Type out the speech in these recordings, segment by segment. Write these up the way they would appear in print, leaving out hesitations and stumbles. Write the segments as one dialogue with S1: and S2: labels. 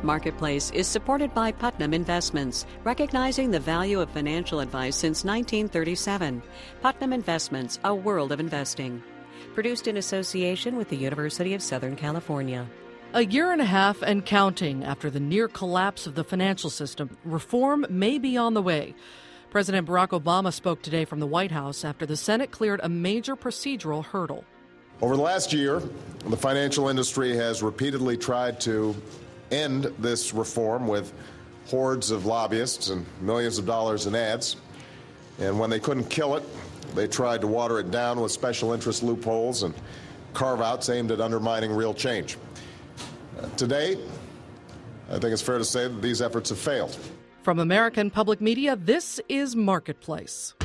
S1: Marketplace is supported by Putnam Investments, recognizing the value of financial advice since 1937. Putnam Investments, a world of investing. Produced in association with the University of Southern California.
S2: A year and a half and counting after the near collapse of the financial system, reform may be on the way. President Barack Obama spoke today from the White House after the Senate cleared a major procedural hurdle.
S3: Over the last year, the financial industry has repeatedly tried to end this reform with hordes of lobbyists and millions of dollars in ads. And when they couldn't kill it, they tried to water it down with special interest loopholes and carve-outs aimed at undermining real change. Today, I think it's fair to say that these efforts have failed.
S2: From American Public Media, this is Marketplace.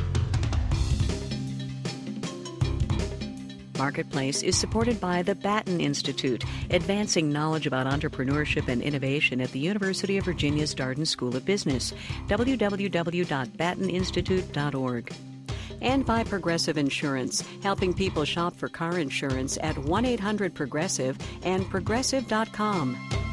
S1: Marketplace is supported by the Batten Institute, advancing knowledge about entrepreneurship and innovation at the University of Virginia's Darden School of Business, www.batteninstitute.org. And by Progressive Insurance, helping people shop for car insurance at 1-800-PROGRESSIVE and Progressive.com.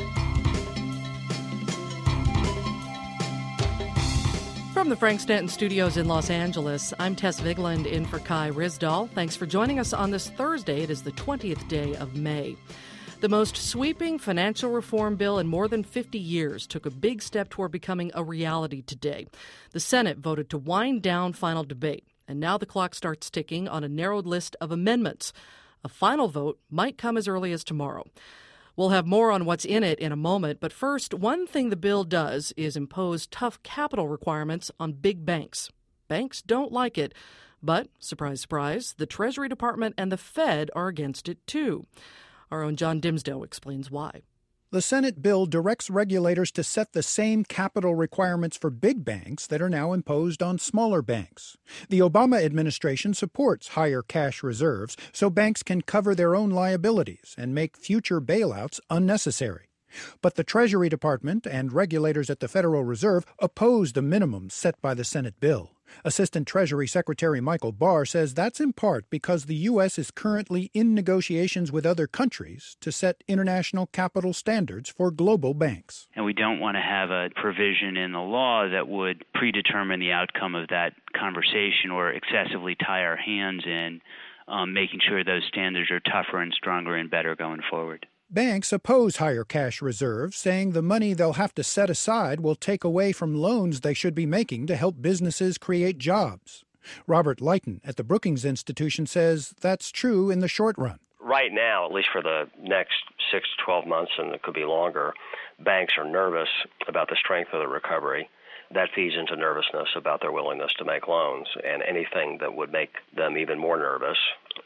S2: From the Frank Stanton Studios in Los Angeles, I'm Tess Vigland in for Kai Ryssdal. Thanks for joining us on this Thursday. It is the 20th day of May. The most sweeping financial reform bill in more than 50 years took a big step toward becoming a reality today. The Senate voted to wind down final debate, and now the clock starts ticking on a narrowed list of amendments. A final vote might come as early as tomorrow. We'll have more on what's in it in a moment, but first, one thing the bill does is impose tough capital requirements on big banks. Banks don't like it, but, surprise, surprise, the Treasury Department and the Fed are against it too. Our own John Dimsdale explains why.
S4: The Senate bill directs regulators to set the same capital requirements for big banks that are now imposed on smaller banks. The Obama administration supports higher cash reserves so banks can cover their own liabilities and make future bailouts unnecessary. But the Treasury Department and regulators at the Federal Reserve oppose the minimums set by the Senate bill. Assistant Treasury Secretary Michael Barr says that's in part because the U.S. is currently in negotiations with other countries to set international capital standards for global banks.
S5: And we don't want to have a provision in the law that would predetermine the outcome of that conversation or excessively tie our hands in making sure those standards are tougher and stronger and better going forward.
S4: Banks oppose higher cash reserves, saying the money they'll have to set aside will take away from loans they should be making to help businesses create jobs. Robert Lighton at the Brookings Institution says that's true in the short run.
S6: Right now, at least for the next 6 to 12 months, and it could be longer, banks are nervous about the strength of the recovery. That feeds into nervousness about their willingness to make loans, and anything that would make them even more nervous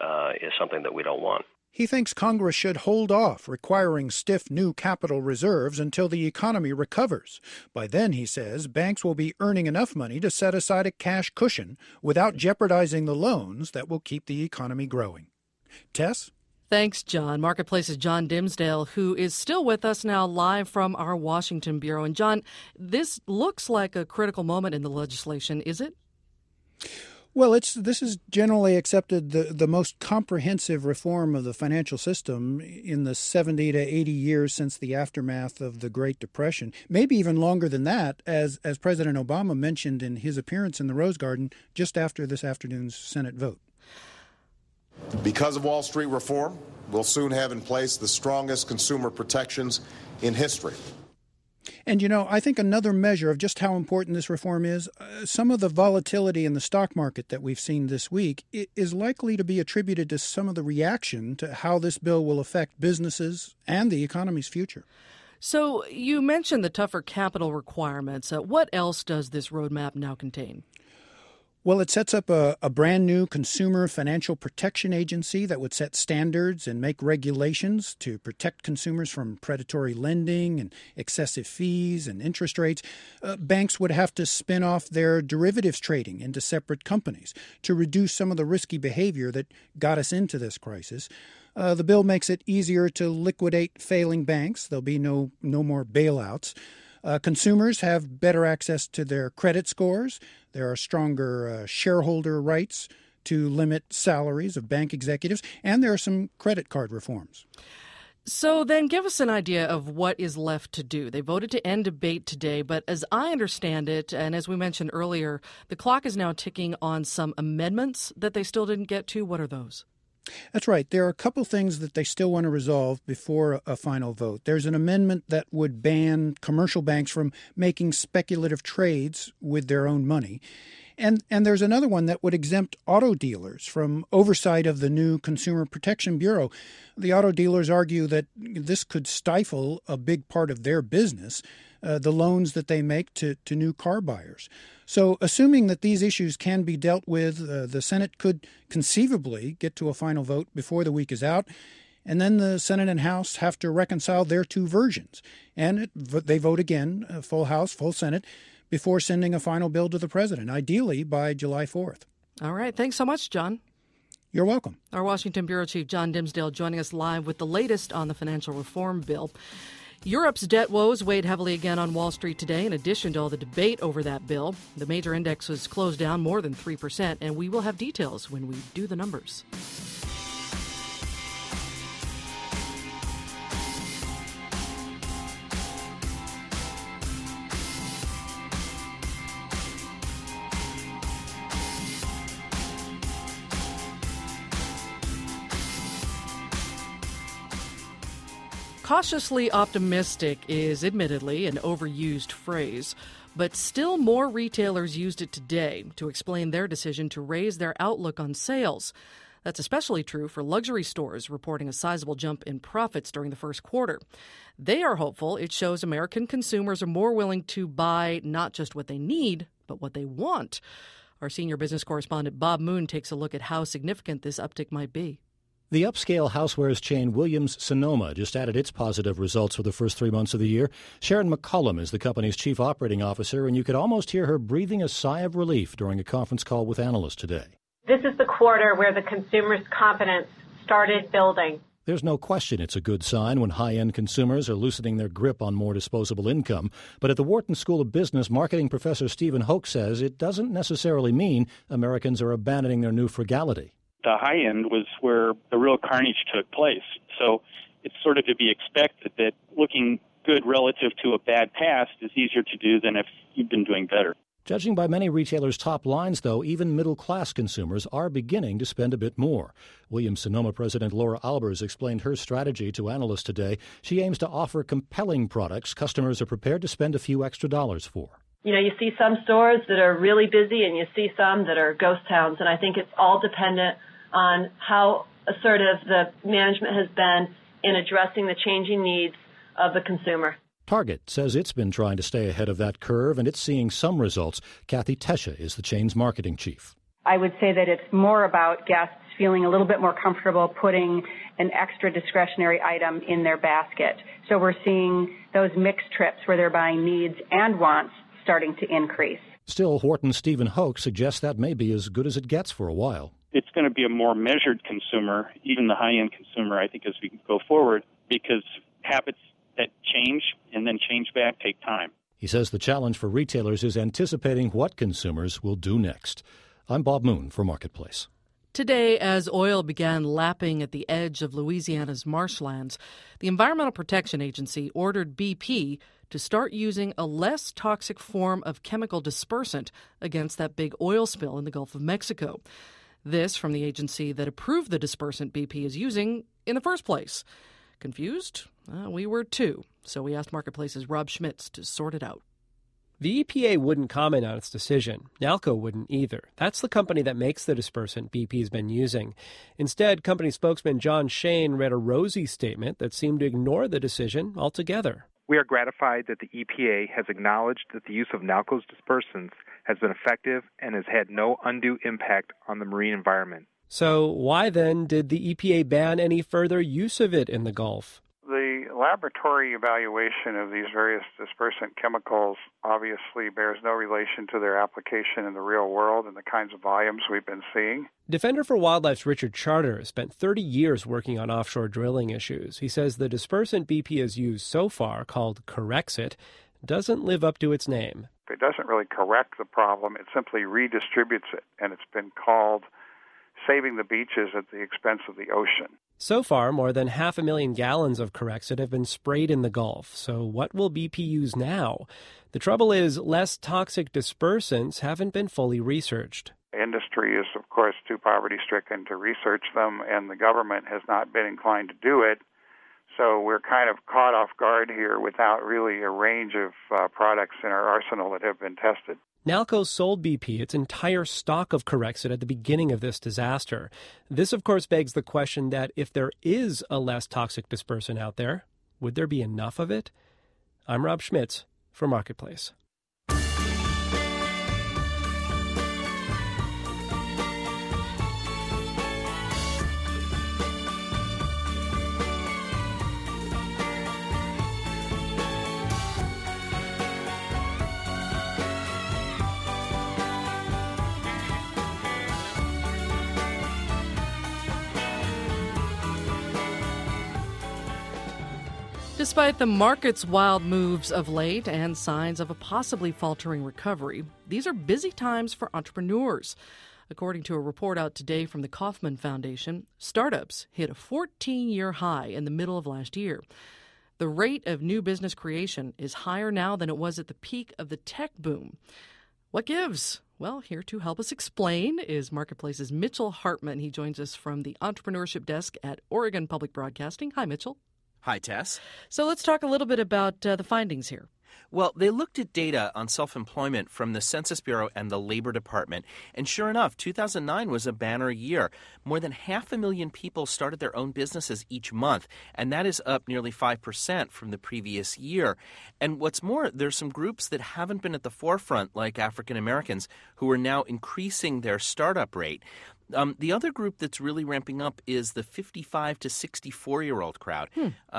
S6: is something that we don't want.
S4: He thinks Congress should hold off requiring stiff new capital reserves until the economy recovers. By then, he says, banks will be earning enough money to set aside a cash cushion without jeopardizing the loans that will keep the economy growing. Tess?
S2: Thanks, John. Marketplace's John Dimsdale, who is still with us now live from our Washington bureau. And John, this looks like a critical moment in the legislation, is it?
S4: Well, this is generally accepted the most comprehensive reform of the financial system in the 70 to 80 years since the aftermath of the Great Depression, maybe even longer than that, as President Obama mentioned in his appearance in the Rose Garden just after this afternoon's Senate vote.
S3: Because of Wall Street reform, we'll soon have in place the strongest consumer protections in history.
S4: And, I think another measure of just how important this reform is, some of the volatility in the stock market that we've seen this week is likely to be attributed to some of the reaction to how this bill will affect businesses and the economy's future.
S2: So you mentioned the tougher capital requirements. What else does this roadmap now contain?
S4: Well, it sets up a brand new consumer financial protection agency that would set standards and make regulations to protect consumers from predatory lending and excessive fees and interest rates. Banks would have to spin off their derivatives trading into separate companies to reduce some of the risky behavior that got us into this crisis. The bill makes it easier to liquidate failing banks. There'll be no more bailouts. Consumers have better access to their credit scores. There are stronger shareholder rights to limit salaries of bank executives, and there are some credit card reforms.
S2: So then give us an idea of what is left to do. They voted to end debate today, but as I understand it, and as we mentioned earlier, the clock is now ticking on some amendments that they still didn't get to. What are those?
S4: That's right. There are a couple things that they still want to resolve before a final vote. There's an amendment that would ban commercial banks from making speculative trades with their own money. And there's another one that would exempt auto dealers from oversight of the new Consumer Protection Bureau. The auto dealers argue that this could stifle a big part of their business, the loans that they make to new car buyers. So assuming that these issues can be dealt with, the Senate could conceivably get to a final vote before the week is out. And then the Senate and House have to reconcile their two versions. And they vote again, full House, full Senate, before sending a final bill to the president, ideally by July 4th.
S2: All right. Thanks so much, John.
S4: You're welcome.
S2: Our Washington Bureau Chief John Dimsdale joining us live with the latest on the financial reform bill. Europe's debt woes weighed heavily again on Wall Street today, in addition to all the debate over that bill. The major indexes closed down more than 3%, and we will have details when we do the numbers. Cautiously optimistic is admittedly an overused phrase, but still more retailers used it today to explain their decision to raise their outlook on sales. That's especially true for luxury stores reporting a sizable jump in profits during the first quarter. They are hopeful it shows American consumers are more willing to buy not just what they need, but what they want. Our senior business correspondent Bob Moon takes a look at how significant this uptick might be.
S7: The upscale housewares chain Williams-Sonoma just added its positive results for the first 3 months of the year. Sharon McCullum is the company's chief operating officer, and you could almost hear her breathing a sigh of relief during a conference call with analysts today.
S8: This is the quarter where the consumer's confidence started building.
S7: There's no question it's a good sign when high-end consumers are loosening their grip on more disposable income. But at the Wharton School of Business, marketing professor Stephen Hoke says it doesn't necessarily mean Americans are abandoning their new frugality.
S9: The high end was where the real carnage took place. So it's sort of to be expected that looking good relative to a bad past is easier to do than if you've been doing better.
S7: Judging by many retailers' top lines, though, even middle-class consumers are beginning to spend a bit more. Williams-Sonoma President Laura Albers explained her strategy to analysts today. She aims to offer compelling products customers are prepared to spend a few extra dollars for.
S8: You know, you see some stores that are really busy and you see some that are ghost towns, and I think it's all dependent on how assertive the management has been in addressing the changing needs of the consumer.
S7: Target says it's been trying to stay ahead of that curve, and it's seeing some results. Kathy Tesha is the chain's marketing chief.
S10: I would say that it's more about guests feeling a little bit more comfortable putting an extra discretionary item in their basket. So we're seeing those mixed trips where they're buying needs and wants starting to increase.
S7: Still, Wharton's Stephen Hoke suggests that may be as good as it gets for a while.
S9: It's going to be a more measured consumer, even the high-end consumer, I think, as we go forward, because habits that change and then change back take time.
S7: He says the challenge for retailers is anticipating what consumers will do next. I'm Bob Moon for Marketplace.
S2: Today, as oil began lapping at the edge of Louisiana's marshlands, the Environmental Protection Agency ordered BP to start using a less toxic form of chemical dispersant against that big oil spill in the Gulf of Mexico. This from the agency that approved the dispersant BP is using in the first place. Confused? We were too. So we asked Marketplace's Rob Schmitz to sort it out.
S11: The EPA wouldn't comment on its decision. Nalco wouldn't either. That's the company that makes the dispersant BP's been using. Instead, company spokesman John Shane read a rosy statement that seemed to ignore the decision altogether.
S12: We are gratified that the EPA has acknowledged that the use of Nalco's dispersants has been effective and has had no undue impact on the marine environment.
S11: So why then did the EPA ban any further use of it in the Gulf?
S13: The laboratory evaluation of these various dispersant chemicals obviously bears no relation to their application in the real world and the kinds of volumes we've been seeing.
S11: Defender for Wildlife's Richard Charter spent 30 years working on offshore drilling issues. He says the dispersant BP has used so far, called Corexit, doesn't live up to its name.
S13: It doesn't really correct the problem. It simply redistributes it, and it's been called saving the beaches at the expense of the ocean.
S11: So far, more than 500,000 gallons of Corexit have been sprayed in the Gulf. So what will BP use now? The trouble is, less toxic dispersants haven't been fully researched.
S13: Industry is, of course, too poverty-stricken to research them, and the government has not been inclined to do it. So we're kind of caught off guard here without really a range of products in our arsenal that have been tested.
S11: Nalco sold BP its entire stock of Corexit at the beginning of this disaster. This, of course, begs the question that if there is a less toxic dispersant out there, would there be enough of it? I'm Rob Schmitz for Marketplace.
S2: Despite the market's wild moves of late and signs of a possibly faltering recovery, these are busy times for entrepreneurs. According to a report out today from the Kauffman Foundation, startups hit a 14-year high in the middle of last year. The rate of new business creation is higher now than it was at the peak of the tech boom. What gives? Well, here to help us explain is Marketplace's Mitchell Hartman. He joins us from the Entrepreneurship Desk at Oregon Public Broadcasting. Hi, Mitchell.
S14: Hi, Tess.
S2: So let's talk a little bit about the findings here.
S14: Well, they looked at data on self-employment from the Census Bureau and the Labor Department. And sure enough, 2009 was a banner year. More than 500,000 people started their own businesses each month, and that is up nearly 5% from the previous year. And what's more, there's some groups that haven't been at the forefront, like African Americans, who are now increasing their startup rate. The other group that's really ramping up is the 55 to 64-year-old crowd.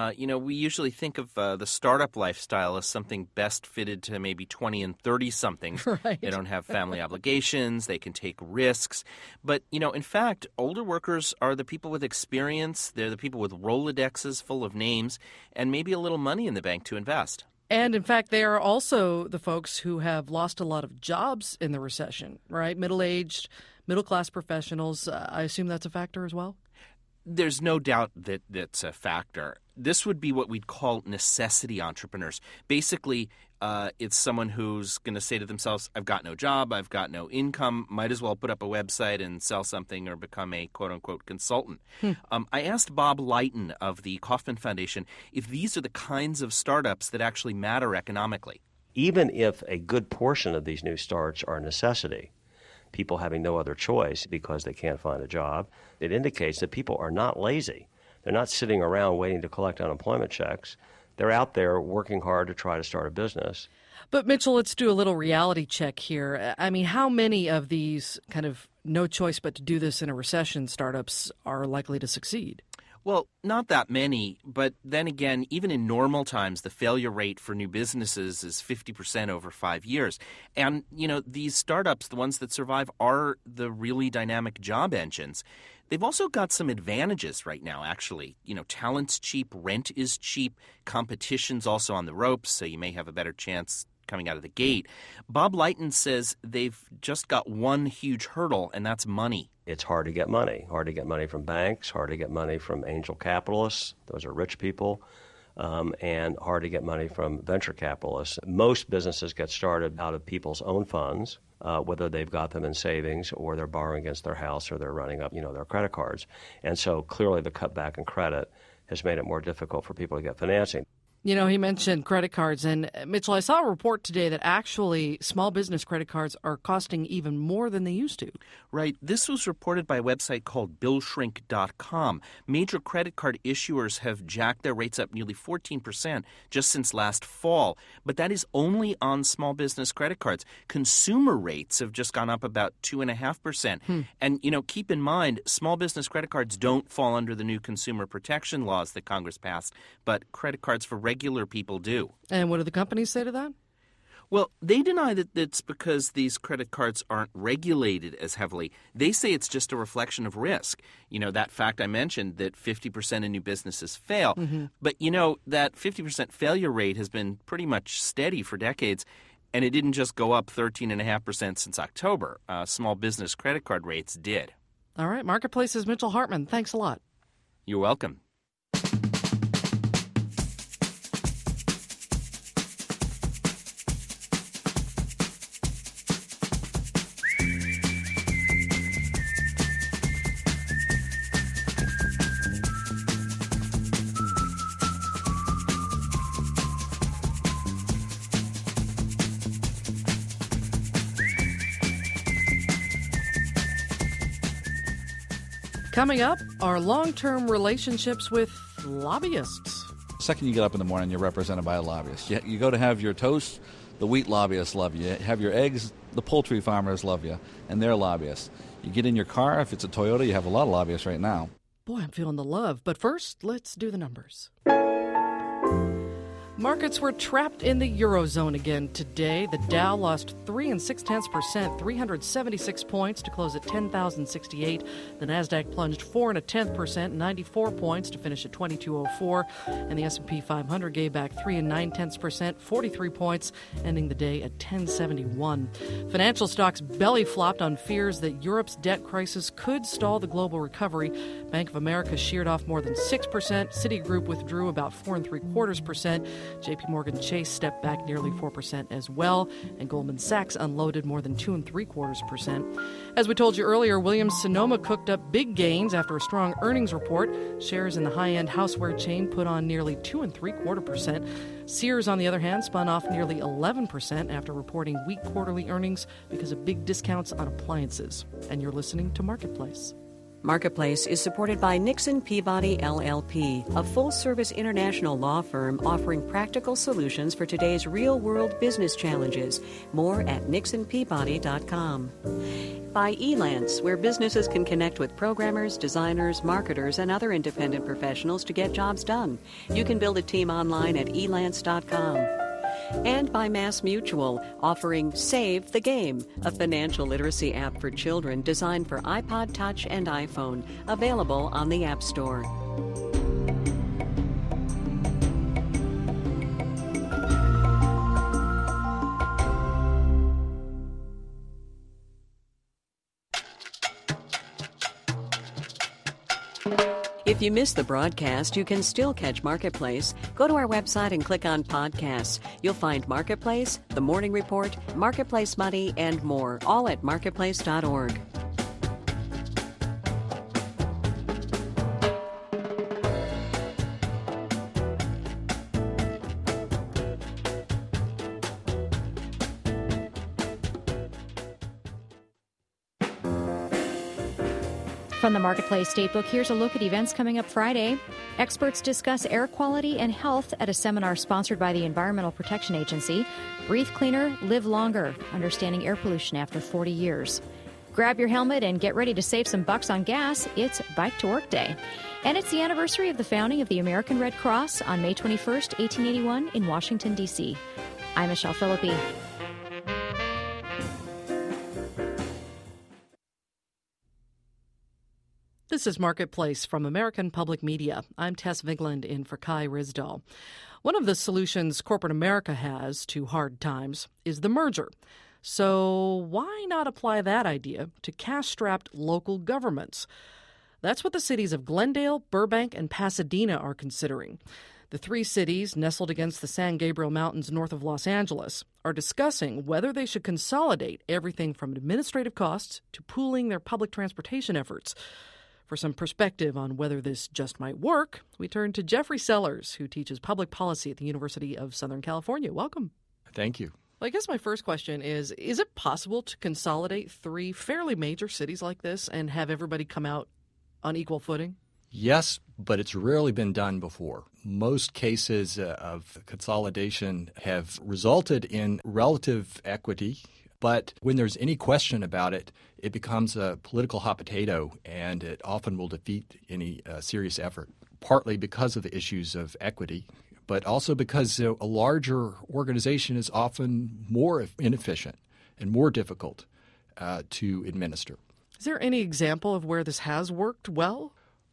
S14: We usually think of the startup lifestyle as something best fitted to maybe 20 and 30-somethings.
S2: Right.
S14: They don't have family obligations. They can take risks. But, in fact, older workers are the people with experience. They're the people with Rolodexes full of names and maybe a little money in the bank to invest.
S2: And, in fact, they are also the folks who have lost a lot of jobs in the recession, right? Middle-aged, middle-class professionals. I assume that's a factor as well?
S14: There's no doubt that that's a factor. This would be what we'd call necessity entrepreneurs. Basically, it's someone who's going to say to themselves, I've got no job, I've got no income, might as well put up a website and sell something or become a quote-unquote consultant. I asked Bob Lighton of the Kauffman Foundation if these are the kinds of startups that actually matter economically.
S6: Even if a good portion of these new starts are a necessity, people having no other choice because they can't find a job, it indicates that people are not lazy. They're not sitting around waiting to collect unemployment checks. They're out there working hard to try to start a business.
S2: But, Mitchell, let's do a little reality check here. I mean, how many of these kind of no choice but to do this in a recession startups are likely to succeed?
S14: Well, not that many, but then again, even in normal times, the failure rate for new businesses is 50% over 5 years. And, these startups, the ones that survive, are the really dynamic job engines. They've also got some advantages right now, actually. Talent's cheap, rent is cheap, competition's also on the ropes, so you may have a better chance coming out of the gate. Bob Lighton says they've just got one huge hurdle, and that's money.
S6: It's hard to get money from banks, hard to get money from angel capitalists. Those are rich people. And hard to get money from venture capitalists. Most businesses get started out of people's own funds, whether they've got them in savings or they're borrowing against their house or they're running up, their credit cards. And so clearly the cutback in credit has made it more difficult for people to get financing.
S2: He mentioned credit cards. And, Mitchell, I saw a report today that actually small business credit cards are costing even more than they used to.
S14: Right. This was reported by a website called BillShrink.com. Major credit card issuers have jacked their rates up nearly 14% just since last fall. But that is only on small business credit cards. Consumer rates have just gone up about 2.5%. And, keep in mind, small business credit cards don't fall under the new consumer protection laws that Congress passed, but credit cards for regular people do.
S2: And what do the companies say to that?
S14: Well, they deny that it's because these credit cards aren't regulated as heavily. They say it's just a reflection of risk. That fact I mentioned, that 50% of new businesses fail. But, that 50% failure rate has been pretty much steady for decades. And it didn't just go up 13.5% since October. Small business credit card rates did.
S2: All right. Marketplace's Mitchell Hartman. Thanks a lot.
S14: You're welcome.
S2: Coming up, our long-term relationships with lobbyists.
S15: The second you get up in the morning, you're represented by a lobbyist. You go to have your toast, the wheat lobbyists love you. You have your eggs, the poultry farmers love you, and they're lobbyists. You get in your car, if it's a Toyota, you have a lot of lobbyists right now.
S2: Boy, I'm feeling the love. But first, let's do the numbers. Markets were trapped in the Eurozone again today. The Dow lost 3.6%, 376 points to close at 10,068. The Nasdaq plunged 4.1%, 94 points to finish at 2204. And the S&P 500 gave back 3.9%, 43 points, ending the day at 1071. Financial stocks belly flopped on fears that Europe's debt crisis could stall the global recovery. Bank of America sheared off more than 6%. Citigroup withdrew about 4.75%. JP Morgan Chase stepped back nearly 4% as well, and Goldman Sachs unloaded more than 2.75%. As we told you earlier, Williams-Sonoma cooked up big gains after a strong earnings report. Shares in the high-end houseware chain put on nearly 2.75%. Sears, on the other hand, spun off nearly 11% after reporting weak quarterly earnings because of big discounts on appliances. And you're listening to Marketplace.
S1: Marketplace is supported by Nixon Peabody LLP, a full-service international law firm offering practical solutions for today's real-world business challenges. More at nixonpeabody.com. By Elance, where businesses can connect with programmers, designers, marketers, and other independent professionals to get jobs done. You can build a team online at elance.com. And by Mass Mutual, offering Save the Game, a financial literacy app for children designed for iPod Touch and iPhone, available on the App Store. If you missed the broadcast, you can still catch Marketplace. Go to our website and click on Podcasts. You'll find Marketplace, The Morning Report, Marketplace Money, and more, all at marketplace.org.
S16: From the Marketplace Statebook, here's a look at events coming up Friday. Experts discuss air quality and health at a seminar sponsored by the Environmental Protection Agency. Breathe cleaner, live longer, understanding air pollution after 40 years. Grab your helmet and get ready to save some bucks on gas. It's Bike to Work Day. And it's the anniversary of the founding of the American Red Cross on May 21st, 1881 in Washington, D.C. I'm Michelle Philippi.
S2: This is Marketplace from American Public Media. I'm Tess Vigland in for Kai Risdahl. One of the solutions corporate America has to hard times is the merger. So why not apply that idea to cash-strapped local governments? That's what the cities of Glendale, Burbank, and Pasadena are considering. The three cities, nestled against the San Gabriel Mountains north of Los Angeles, are discussing whether they should consolidate everything from administrative costs to pooling their public transportation efforts. For some perspective on whether this just might work, we turn to Jeffrey Sellers, who teaches public policy at the University of Southern California. Welcome.
S17: Thank you.
S2: Well, I guess my first question is it possible to consolidate three fairly major cities like this and have everybody come out on equal footing?
S17: Yes, but it's rarely been done before. Most cases of consolidation have resulted in relative equity, but when there's any question about it, it becomes a political hot potato, and it often will defeat any serious effort, partly because of the issues of equity, but also because a larger organization is often more inefficient and more difficult to administer.
S2: Is there any example of where this has worked well?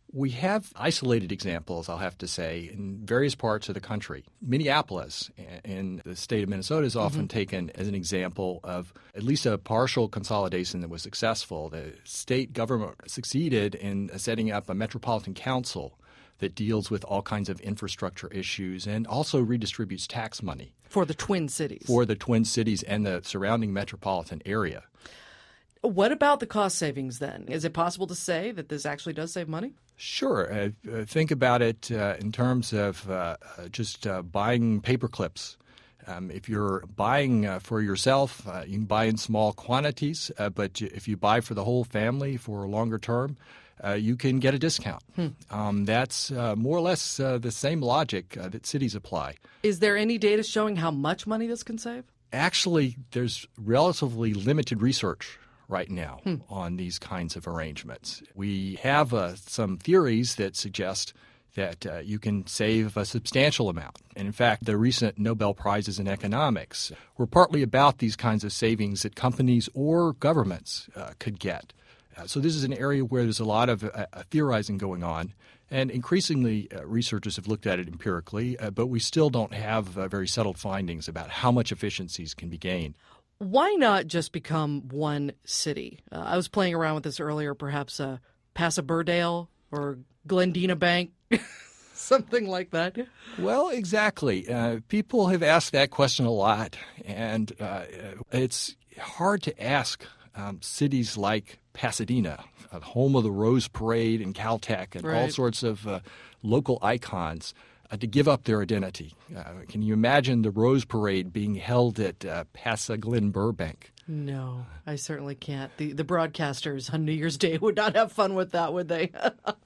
S17: We have isolated examples, I'll have to say, in various parts of the country. Minneapolis in the state of Minnesota is often taken as an example of at least a partial consolidation that was successful. The state government succeeded in setting up a metropolitan council that deals with all kinds of infrastructure issues and also redistributes tax money.
S2: For the Twin Cities.
S17: For the Twin Cities and the surrounding metropolitan area.
S2: What about the cost savings then? Is it possible to say that this actually does save money?
S17: Sure. Think about it in terms of just buying paper clips. If you're buying for yourself, you can buy in small quantities, but if you buy for the whole family for a longer term, you can get a discount. That's more or less the same logic that cities apply.
S2: Is there any data showing how much money this can save?
S17: Actually, there's relatively limited research right now on these kinds of arrangements. We have some theories that suggest that you can save a substantial amount. And in fact, the recent Nobel Prizes in economics were partly about these kinds of savings that companies or governments could get. So this is an area where there's a lot of theorizing going on. And increasingly, researchers have looked at it empirically, but we still don't have very settled findings about how much efficiencies can be gained.
S2: Why not just become one city? I was playing around with this earlier, perhaps Paso Burdale or Glendina Bank, something like that.
S17: Well, exactly. People have asked that question a lot, and it's hard to ask cities like Pasadena, home of the Rose Parade and Caltech and all sorts of local icons, to give up their identity. Can you imagine the Rose Parade being held at Paso Glen Burbank?
S2: No, I certainly can't. The broadcasters on New Year's Day would not have fun with that, would they?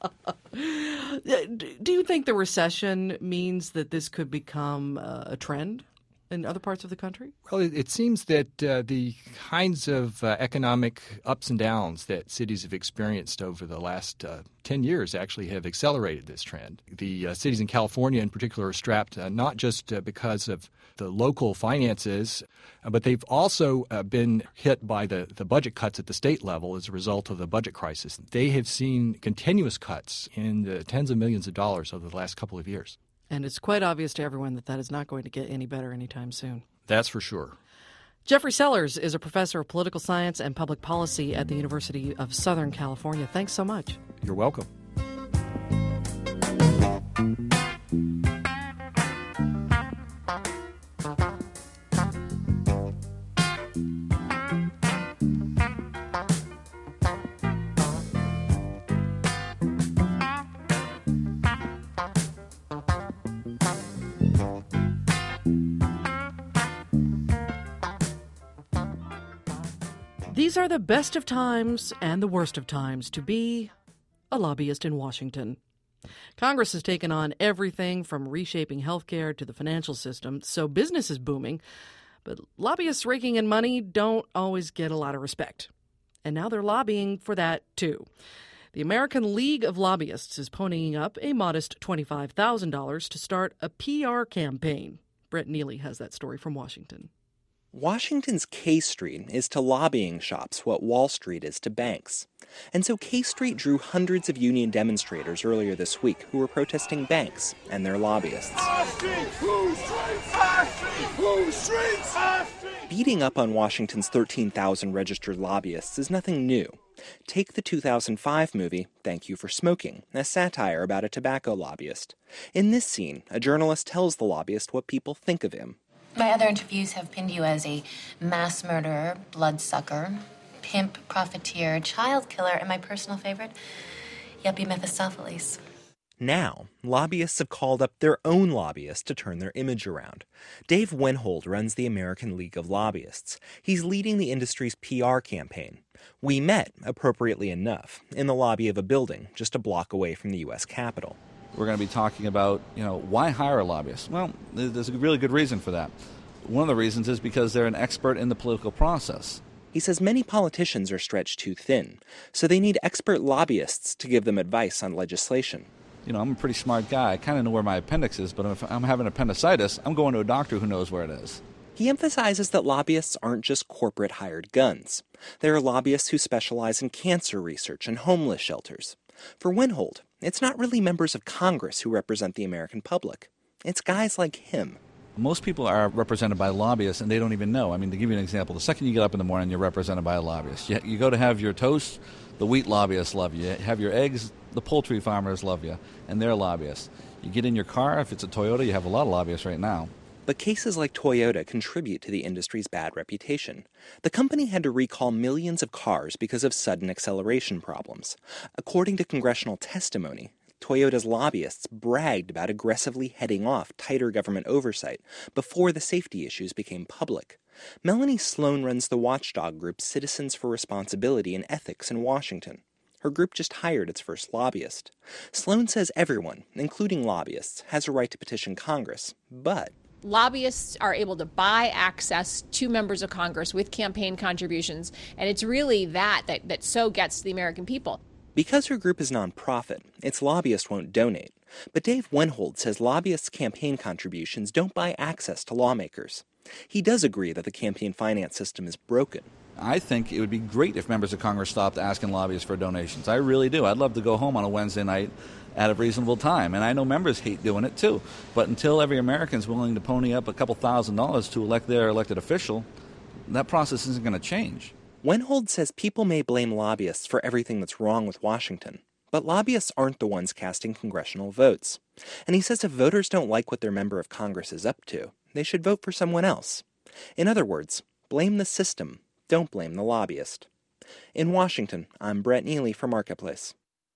S2: Do you think the recession means that this could become a trend in other parts of the country?
S17: Well, it seems that the kinds of economic ups and downs that cities have experienced over the last 10 years actually have accelerated this trend. The cities in California in particular are strapped not just because of the local finances, but they've also been hit by the budget cuts at the state level as a result of the budget crisis. They have seen continuous cuts in the tens of millions of dollars over the last couple of years.
S2: And it's quite obvious to everyone that is not going to get any better anytime soon.
S17: That's for sure.
S2: Jeffrey Sellers is a professor of political science and public policy at the University of Southern California. Thanks so much.
S17: You're welcome.
S2: These are the best of times and the worst of times to be a lobbyist in Washington. Congress has taken on everything from reshaping healthcare to the financial system, so business is booming. But lobbyists raking in money don't always get a lot of respect. And now they're lobbying for that, too. The American League of Lobbyists is ponying up a modest $25,000 to start a PR campaign. Brett Neely has that story from Washington.
S18: Washington's K Street is to lobbying shops what Wall Street is to banks. And so K Street drew hundreds of union demonstrators earlier this week who were protesting banks and their lobbyists. Beating up on Washington's 13,000 registered lobbyists is nothing new. Take the 2005 movie, Thank You for Smoking, a satire about a tobacco lobbyist. In this scene, a journalist tells the lobbyist what people think of him.
S19: My other interviews have pinned you as a mass murderer, bloodsucker, pimp, profiteer, child killer, and my personal favorite, yuppie Mephistopheles.
S18: Now, lobbyists have called up their own lobbyists to turn their image around. Dave Winhold runs the American League of Lobbyists. He's leading the industry's PR campaign. We met, appropriately enough, in the lobby of a building just a block away from the U.S. Capitol.
S15: We're going to be talking about, why hire a lobbyist? Well, there's a really good reason for that. One of the reasons is because they're an expert in the political process.
S18: He says many politicians are stretched too thin, so they need expert lobbyists to give them advice on legislation.
S15: I'm a pretty smart guy. I kind of know where my appendix is, but if I'm having appendicitis, I'm going to a doctor who knows where it is.
S18: He emphasizes that lobbyists aren't just corporate hired guns. There are lobbyists who specialize in cancer research and homeless shelters. For Windhold, it's not really members of Congress who represent the American public. It's guys like him.
S15: Most people are represented by lobbyists, and they don't even know. I mean, to give you an example, the second you get up in the morning, you're represented by a lobbyist. You go to have your toast, the wheat lobbyists love you. You have your eggs, the poultry farmers love you, and they're lobbyists. You get in your car, if it's a Toyota, you have a lot of lobbyists right now.
S18: But cases like Toyota contribute to the industry's bad reputation. The company had to recall millions of cars because of sudden acceleration problems. According to congressional testimony, Toyota's lobbyists bragged about aggressively heading off tighter government oversight before the safety issues became public. Melanie Sloan runs the watchdog group Citizens for Responsibility and Ethics in Washington. Her group just hired its first lobbyist. Sloan says everyone, including lobbyists, has a right to petition Congress, but
S20: lobbyists are able to buy access to members of Congress with campaign contributions, and it's really that so gets to the American people.
S18: Because her group is nonprofit, its lobbyists won't donate. But Dave Windhold says lobbyists' campaign contributions don't buy access to lawmakers. He does agree that the campaign finance system is broken.
S15: I think it would be great if members of Congress stopped asking lobbyists for donations. I really do. I'd love to go home on a Wednesday night at a reasonable time. And I know members hate doing it too. But until every American is willing to pony up a couple $1,000s to elect their elected official, that process isn't going to change.
S18: Windhold says people may blame lobbyists for everything that's wrong with Washington, but lobbyists aren't the ones casting congressional votes. And he says if voters don't like what their member of Congress is up to, they should vote for someone else. In other words, blame the system, don't blame the lobbyist. In Washington, I'm Brett Neely for Marketplace.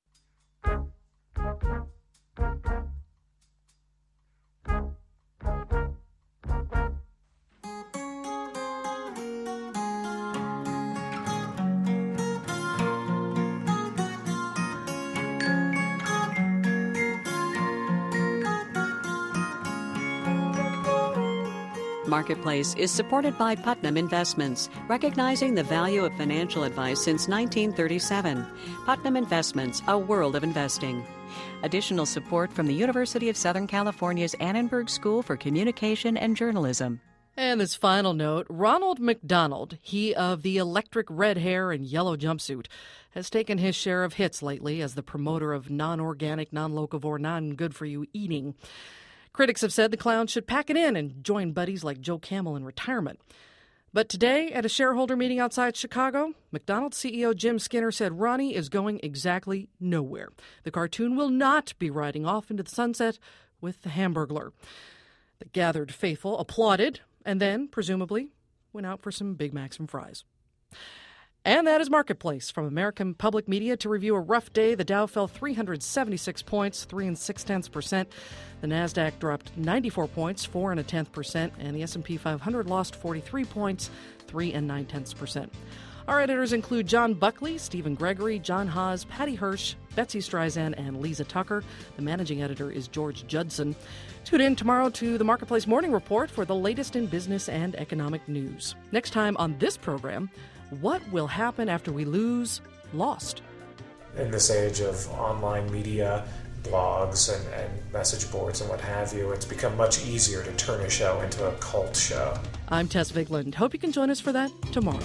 S1: Marketplace is supported by Putnam Investments, recognizing the value of financial advice since 1937. Putnam Investments, a world of investing. Additional support from the University of Southern California's Annenberg School for Communication and Journalism.
S2: And this final note, Ronald McDonald, he of the electric red hair and yellow jumpsuit, has taken his share of hits lately as the promoter of non-organic, non-locavore, non-good-for-you eating. Critics have said the clown should pack it in and join buddies like Joe Camel in retirement. But today, at a shareholder meeting outside Chicago, McDonald's CEO Jim Skinner said Ronnie is going exactly nowhere. The cartoon will not be riding off into the sunset with the Hamburglar. The gathered faithful applauded and then, presumably, went out for some Big Macs and fries. And that is Marketplace from American Public Media. To review a rough day, the Dow fell 376 points, 3 0.6%. The Nasdaq dropped 94 points, 4 0.1%, and the S&P 500 lost 43 points, 3 0.9%. Our editors include John Buckley, Stephen Gregory, John Haas, Patty Hirsch, Betsy Streisand, and Lisa Tucker. The managing editor is George Judson. Tune in tomorrow to the Marketplace Morning Report for the latest in business and economic news. Next time on this program, what will happen after we lose Lost?
S21: In this age of online media, blogs and message boards and what have you, it's become much easier to turn a show into a cult show.
S2: I'm Tess Vigland. Hope you can join us for that tomorrow.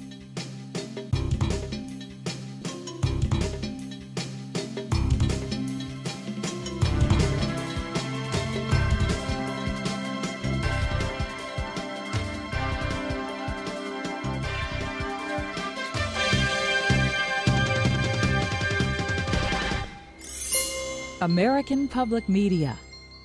S22: American Public Media.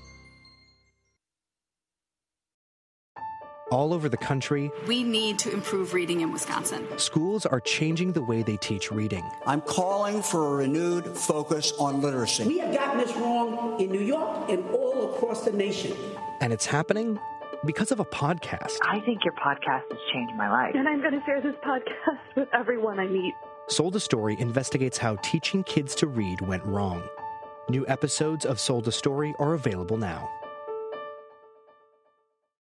S23: All over the country,
S24: we need to improve reading in Wisconsin.
S23: Schools are changing the way they teach reading.
S25: I'm calling for a renewed focus on literacy.
S26: We have gotten this wrong in New York and all across the nation.
S23: And it's happening because of a podcast.
S27: I think your podcast has changed my life.
S28: And I'm going to share this podcast with everyone I meet.
S23: Sold a Story investigates how teaching kids to read went wrong. New episodes of Sold a Story are available now.